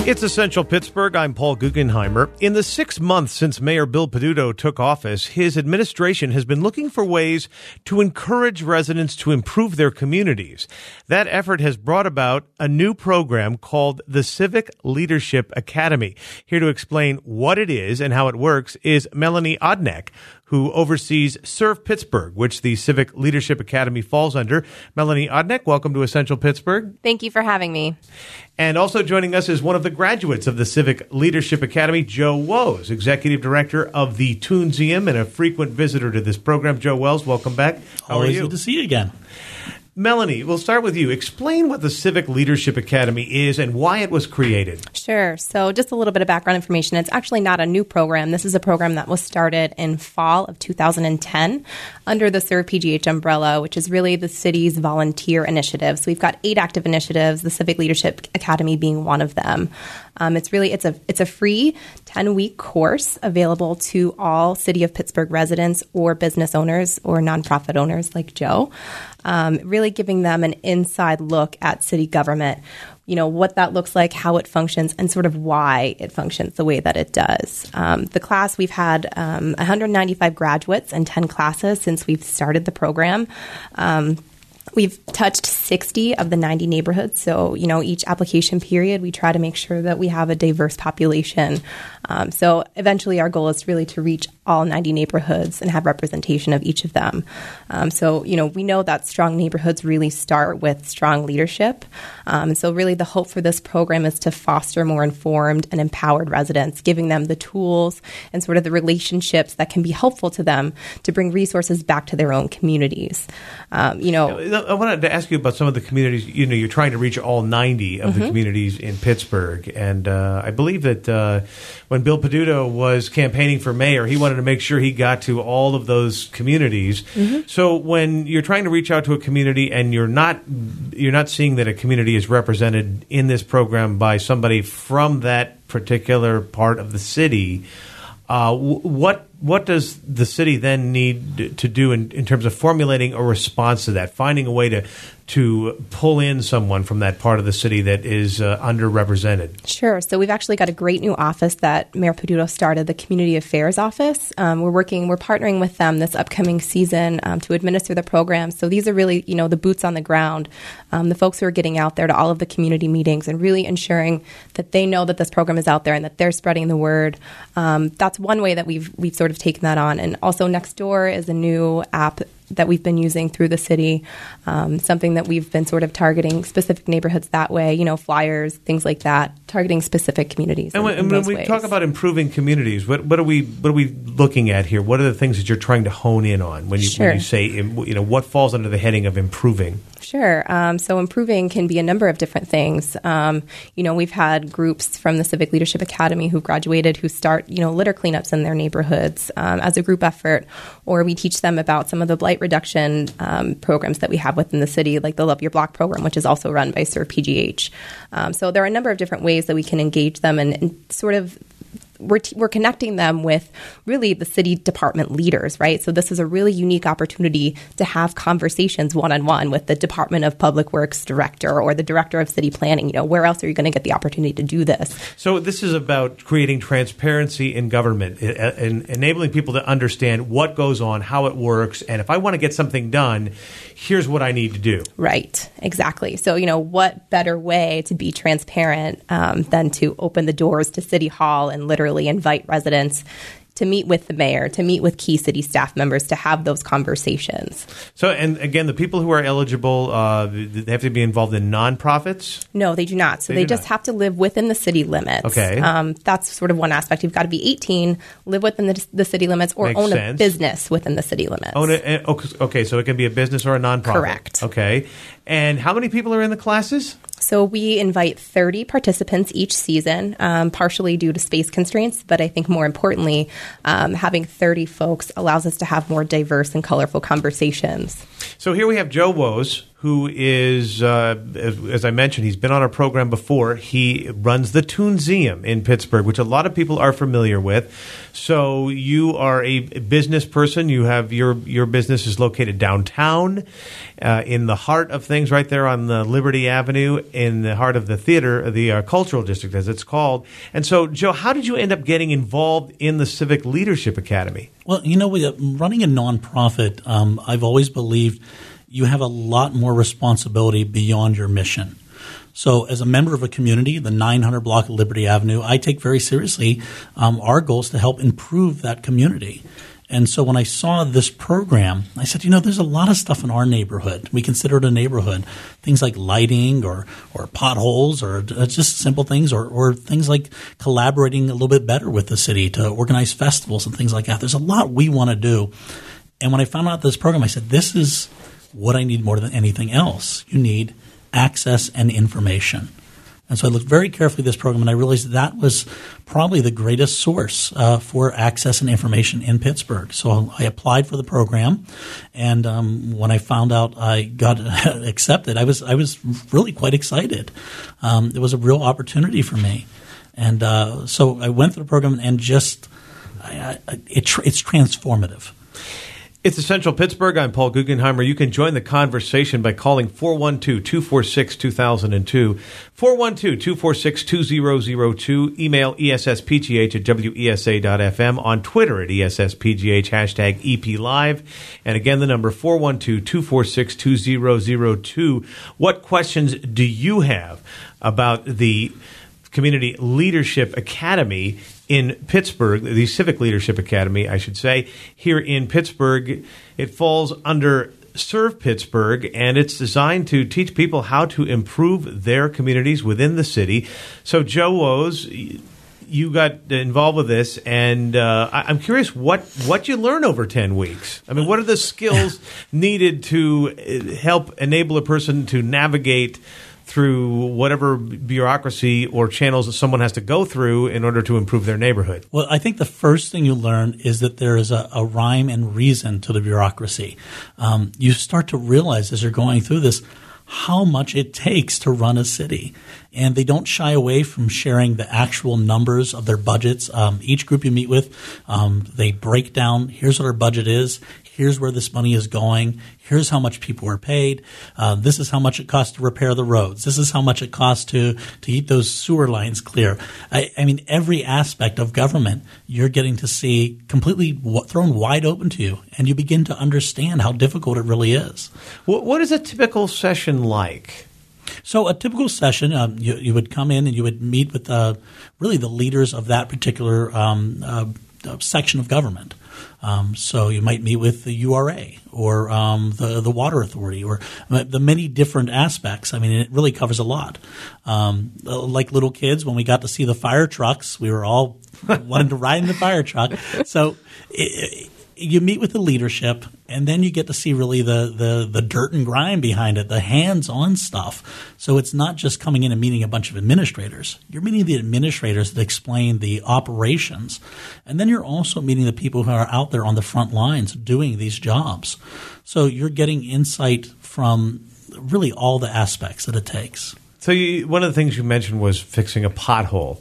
It's Essential Pittsburgh. I'm Paul Guggenheimer. In the 6 months since Mayor Bill Peduto took office, his administration has been looking for ways to encourage residents to improve their communities. That effort has brought about a new program called the Civic Leadership Academy. Here to explain what it is and how it works is Melanie Odnek, who oversees Serve Pittsburgh, which the Civic Leadership Academy falls under. Melanie Odnek, welcome to Essential Pittsburgh. Thank you for having me. And also joining us is one of the graduates of the Civic Leadership Academy, Joe Woes, Executive Director of the Toonseum and a frequent visitor to this program. Joe Wells, welcome back. How are you? Always good to see you again. Melanie, we'll start with you. Explain what the Civic Leadership Academy is and why it was created. Sure. So just a little bit of background information. It's actually not a new program. This is a program that was started in fall of 2010 under the Serve PGH umbrella, which is really the city's volunteer initiative. So we've got 8 active initiatives, the Civic Leadership Academy being one of them. It's a free 10-week course available to all City of Pittsburgh residents or business owners or nonprofit owners like Joe. Really giving them an inside look at city government, what that looks like, how it functions, and sort of why it functions the way that it does. The class, we've had 195 graduates and 10 classes since we've started the program. We've touched 60 of the 90 neighborhoods. So, each application period, we try to make sure that we have a diverse population. So eventually our goal is really to reach all 90 neighborhoods and have representation of each of them. So, we know that strong neighborhoods really start with strong leadership. So really the hope for this program is to foster more informed and empowered residents, giving them the tools and sort of the relationships that can be helpful to them to bring resources back to their own communities. I wanted to ask you about some of the communities. You're trying to reach all 90 of the communities in Pittsburgh. And I believe that when Bill Peduto was campaigning for mayor, he wanted to make sure he got to all of those communities. So when you're trying to reach out to a community and you're not seeing that a community is represented in this program by somebody from that particular part of the city, what does the city then need to do in terms of formulating a response to that, finding a way to pull in someone from that part of the city that is underrepresented? Sure. So we've actually got a great new office that Mayor Peduto started, the Community Affairs Office. We're partnering with them this upcoming season to administer the program. So these are really, the boots on the ground, the folks who are getting out there to all of the community meetings and really ensuring that they know that this program is out there and that they're spreading the word. That's one way that we've sort of taken that on. And also Nextdoor is a new app that we've been using through the city, something that we've been sort of targeting specific neighborhoods that way, flyers, things like that, targeting specific communities. And when we talk about improving communities, what are we looking at here? What are the things that you're trying to hone in on when you say, what falls under the heading of improving? Sure. So improving can be a number of different things. We've had groups from the Civic Leadership Academy who graduated who start, litter cleanups in their neighborhoods as a group effort, or we teach them about some of the blight reduction programs that we have within the city, like the Love Your Block program, which is also run by Serve PGH. So there are a number of different ways that we can engage them and sort of we're connecting them with really the city department leaders, right? So this is a really unique opportunity to have conversations one-on-one with the Department of Public Works director or the director of city planning. Where else are you going to get the opportunity to do this? So this is about creating transparency in government and enabling people to understand what goes on, how it works, and if I want to get something done, here's what I need to do. Right, exactly. So, what better way to be transparent than to open the doors to City Hall and literally invite residents to meet with the mayor, to meet with key city staff members, to have those conversations. So, and again, the people who are eligible, they have to be involved in nonprofits? No, they do not. So they just have to live within the city limits. Okay. That's sort of one aspect. You've got to be 18, live within the city limits, or own a business within the city limits. Okay, so it can be a business or a nonprofit. Correct. Okay. And how many people are in the classes? So we invite 30 participants each season, partially due to space constraints, but I think more importantly, having 30 folks allows us to have more diverse and colorful conversations. So here we have Joe Woes, who is, as I mentioned, he's been on our program before. He runs the Toonseum in Pittsburgh, which a lot of people are familiar with. So you are a business person. You have your business is located downtown, in the heart of things, right there on the Liberty Avenue, in the heart of the theater, the cultural district, as it's called. And so, Joe, how did you end up getting involved in the Civic Leadership Academy? Well, running a nonprofit, I've always believed you have a lot more responsibility beyond your mission. So as a member of a community, the 900 block of Liberty Avenue, I take very seriously our goal is to help improve that community. And so when I saw this program, I said, there's a lot of stuff in our neighborhood. We consider it a neighborhood. Things like lighting or potholes or just simple things or things like collaborating a little bit better with the city to organize festivals and things like that. There's a lot we want to do. And when I found out this program, I said, this is what I need more than anything else. You need access and information. And so I looked very carefully at this program, and I realized that was probably the greatest source for access and information in Pittsburgh. So I applied for the program, and when I found out I got accepted, I was really quite excited. It was a real opportunity for me. And so I went through the program, and just it's transformative. It's Essential Pittsburgh. I'm Paul Guggenheimer. You can join the conversation by calling 412-246-2002, 412-246-2002, email esspgh@wesa.fm, on Twitter at esspgh, hashtag #EPLive, and again, the number 412-246-2002. What questions do you have about the Community Leadership Academy in Pittsburgh, the Civic Leadership Academy, I should say, here in Pittsburgh? It falls under Serve Pittsburgh, and it's designed to teach people how to improve their communities within the city. So, Joe Woes, you got involved with this, and I'm curious what you learn over 10 weeks. I mean, what are the skills needed to help enable a person to navigate through whatever bureaucracy or channels that someone has to go through in order to improve their neighborhood? Well, I think the first thing you learn is that there is a rhyme and reason to the bureaucracy. You start to realize as you're going through this how much it takes to run a city. And they don't shy away from sharing the actual numbers of their budgets. Each group you meet with, they break down, here's what our budget is, here's where this money is going, here's how much people are paid, this is how much it costs to repair the roads, this is how much it costs to keep those sewer lines clear. I mean, every aspect of government you're getting to see completely thrown wide open to you, and you begin to understand how difficult it really is. What is a typical session like? So a typical session, you would come in and you would meet with really the leaders of that particular section of government. So you might meet with the URA or the Water Authority or the many different aspects. I mean, it really covers a lot. Like little kids, when we got to see the fire trucks, we were all wanted to ride in the fire truck. So you meet with the leadership, and then you get to see really the dirt and grime behind it, the hands-on stuff. So it's not just coming in and meeting a bunch of administrators. You're meeting the administrators that explain the operations, and then you're also meeting the people who are out there on the front lines doing these jobs. So you're getting insight from really all the aspects that it takes. So one of the things you mentioned was fixing a pothole.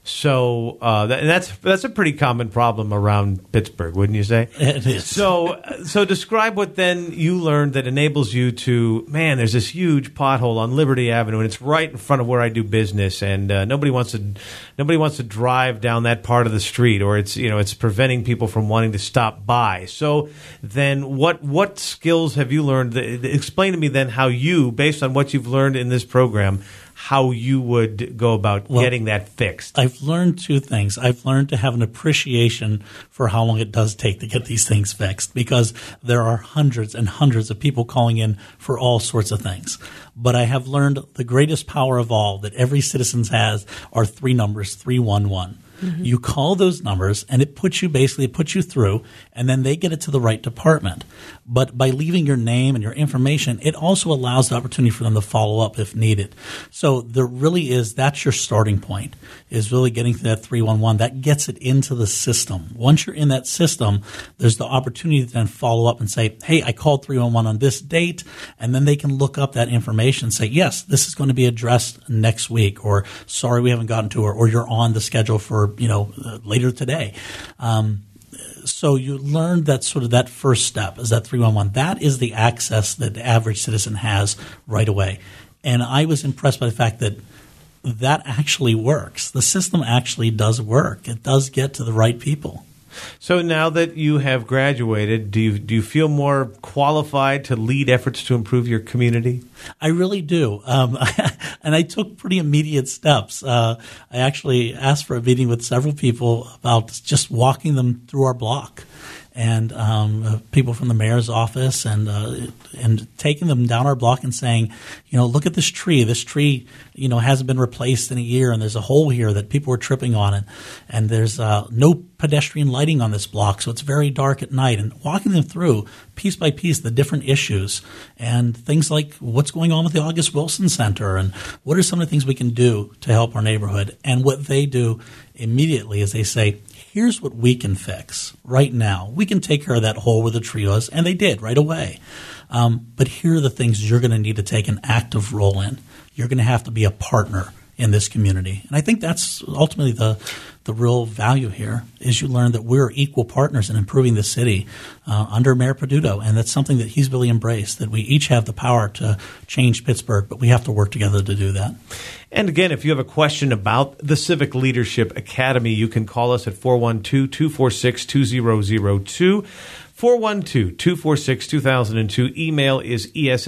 So that's a pretty common problem around Pittsburgh, wouldn't you say? It is. So describe what then you learned that enables you to, man, there's this huge pothole on Liberty Avenue, and it's right in front of where I do business, and nobody wants to drive down that part of the street, or it's preventing people from wanting to stop by. So then what skills have you learned? Explain to me then how you, based on what you've learned in this program, how you would go about getting that fixed. I've learned two things. I've learned to have an appreciation for how long it does take to get these things fixed, because there are hundreds and hundreds of people calling in for all sorts of things. But I have learned the greatest power of all that every citizen has are three numbers, 311. Mm-hmm. You call those numbers, and it puts you through, and then they get it to the right department. But by leaving your name and your information, it also allows the opportunity for them to follow up if needed. So there really is, that's your starting point, is really getting to that 311. That gets it into the system. Once you're in that system, there's the opportunity to then follow up and say, hey, I called 311 on this date, and then they can look up that information and say, yes, this is going to be addressed next week, or sorry, we haven't gotten to it, or you're on the schedule for, later today. So you learn that sort of that first step is that 311. That is the access that the average citizen has right away. And I was impressed by the fact that that actually works. The system actually does work. It does get to the right people. So now that you have graduated, do you feel more qualified to lead efforts to improve your community? I really do. And I took pretty immediate steps. I actually asked for a meeting with several people about just walking them through our block, and people from the mayor's office, and taking them down our block and saying, look at this tree. This tree, hasn't been replaced in a year, and there's a hole here that people are tripping on, and there's no pedestrian lighting on this block, so it's very dark at night. And walking them through piece by piece the different issues and things like what's going on with the August Wilson Center, and what are some of the things we can do to help our neighborhood. And what they do immediately is they say, here's what we can fix right now. We can take care of that hole where the tree was, and they did right away. But here are the things you're going to need to take an active role in. You're going to have to be a partner in this community. And I think that's ultimately the real value here, is you learn that we're equal partners in improving the city under Mayor Peduto. And that's something that he's really embraced, that we each have the power to change Pittsburgh, but we have to work together to do that. And again, if you have a question about the Civic Leadership Academy, you can call us at 412-246-2002. 412-246-2002. Email is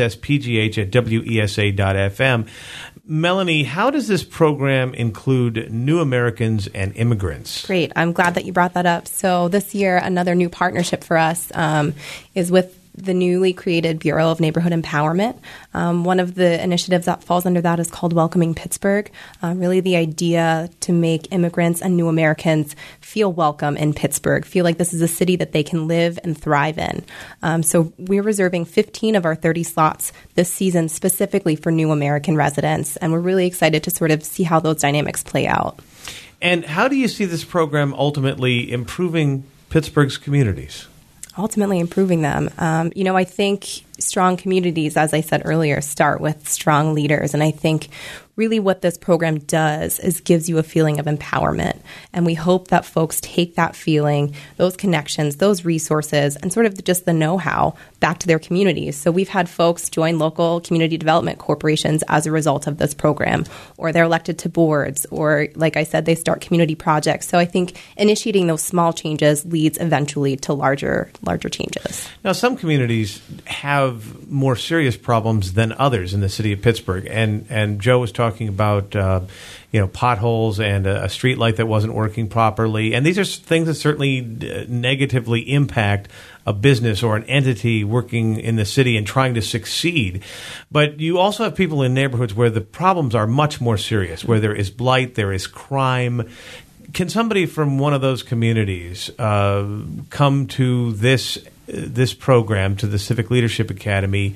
esspgh@wesa.fm. Melanie, how does this program include new Americans and immigrants? Great. I'm glad that you brought that up. So this year, another new partnership for us is with the newly created Bureau of Neighborhood Empowerment. One of the initiatives that falls under that is called Welcoming Pittsburgh. Really the idea to make immigrants and new Americans feel welcome in Pittsburgh, feel like this is a city that they can live and thrive in. So we're reserving 15 of our 30 slots this season specifically for new American residents, and we're really excited to sort of see how those dynamics play out. And how do you see this program ultimately improving Pittsburgh's communities? Ultimately improving them. I think strong communities, as I said earlier, start with strong leaders. And I think really what this program does is gives you a feeling of empowerment. And we hope that folks take that feeling, those connections, those resources, and sort of just the know-how back to their communities. So we've had folks join local community development corporations as a result of this program, or they're elected to boards, or like I said, they start community projects. So I think initiating those small changes leads eventually to larger changes. Now, some communities have more serious problems than others in the city of Pittsburgh. And Joe was talking about potholes and a street light that wasn't working properly. And these are things that certainly negatively impact a business or an entity working in the city and trying to succeed. But you also have people in neighborhoods where the problems are much more serious, where there is blight, there is crime. Can somebody from one of those communities come to this program, to the Civic Leadership Academy,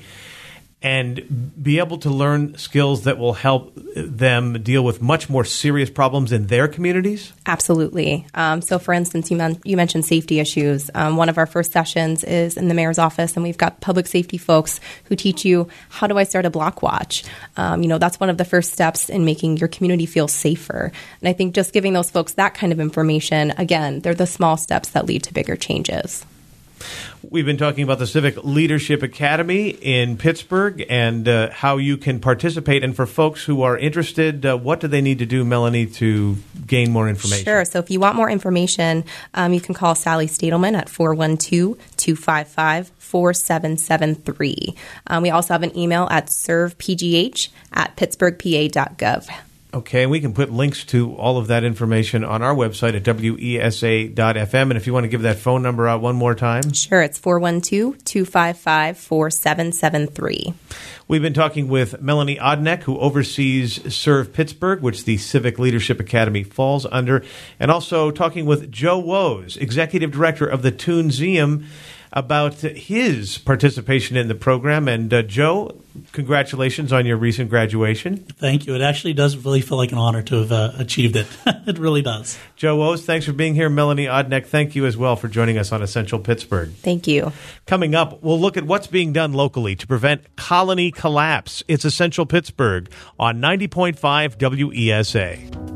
and be able to learn skills that will help them deal with much more serious problems in their communities? Absolutely. So, for instance, you mentioned safety issues. One of our first sessions is in the mayor's office, and we've got public safety folks who teach you, how do I start a block watch? That's one of the first steps in making your community feel safer. And I think just giving those folks that kind of information, again, they're the small steps that lead to bigger changes. We've been talking about the Civic Leadership Academy in Pittsburgh and how you can participate. And for folks who are interested, what do they need to do, Melanie, to gain more information? Sure. So if you want more information, you can call Sally Stadelman at 412-255-4773. We also have an email at servepgh@pittsburghpa.gov. Okay, and we can put links to all of that information on our website at wesa.fm. And if you want to give that phone number out one more time. Sure, it's 412-255-4773. We've been talking with Melanie Odnek, who oversees Serve Pittsburgh, which the Civic Leadership Academy falls under, and also talking with Joe Woes, Executive Director of the Toonseum, about his participation in the program. And Joe, congratulations on your recent graduation. Thank you. It actually does really feel like an honor to have achieved it. It really does. Joe Woes, thanks for being here. Melanie Odnek, thank you as well for joining us on Essential Pittsburgh. Thank you. Coming up, we'll look at what's being done locally to prevent colony collapse. It's Essential Pittsburgh on 90.5 WESA.